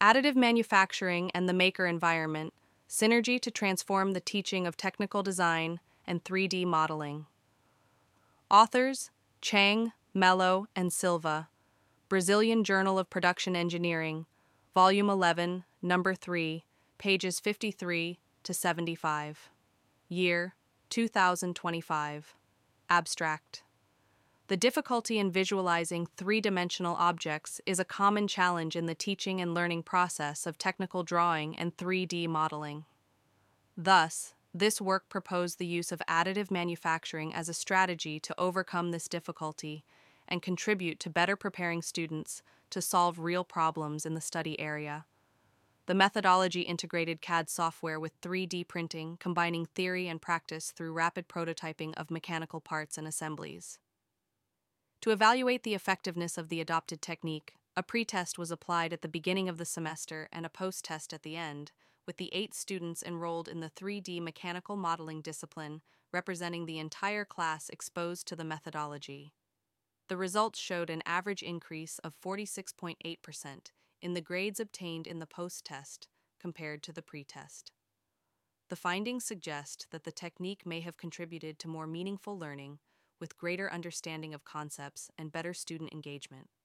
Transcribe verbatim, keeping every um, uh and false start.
Additive Manufacturing and the Maker Environment, Synergy to Transform the Teaching of Technical Design and three D Modeling. Authors, Chang, Mello, and Silva, Brazilian Journal of Production Engineering, Volume eleven, Number three, pages fifty-three to seventy-five. Year, two thousand twenty-five. Abstract. The difficulty in visualizing three-dimensional objects is a common challenge in the teaching and learning process of technical drawing and three D modeling. Thus, this work proposed the use of additive manufacturing as a strategy to overcome this difficulty and contribute to better preparing students to solve real problems in the study area. The methodology integrated C A D software with three D printing, combining theory and practice through rapid prototyping of mechanical parts and assemblies. To evaluate the effectiveness of the adopted technique, a pretest was applied at the beginning of the semester and a post-test at the end, with the eight students enrolled in the three D mechanical modeling discipline representing the entire class exposed to the methodology. The results showed an average increase of forty-six point eight percent in the grades obtained in the post-test compared to the pretest. The findings suggest that the technique may have contributed to more meaningful learning, with greater understanding of concepts and better student engagement.